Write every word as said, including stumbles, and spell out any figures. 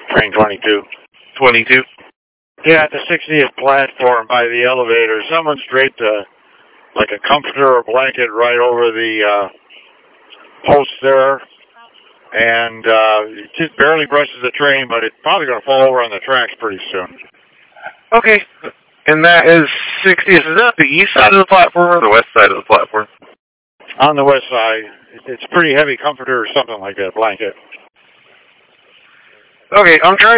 Train twenty-two. twenty-two? Yeah, at the sixtieth platform by the elevator, someone's draped a, like a comforter or blanket right over the uh, post there, and uh, it just barely brushes the train, but it's probably going to fall over on the tracks pretty soon. Okay. And that is sixtieth. Is that the east side of the platform or the west side of the platform? On the west side. It's a pretty heavy comforter or something like that, blanket. Okay, I'm trying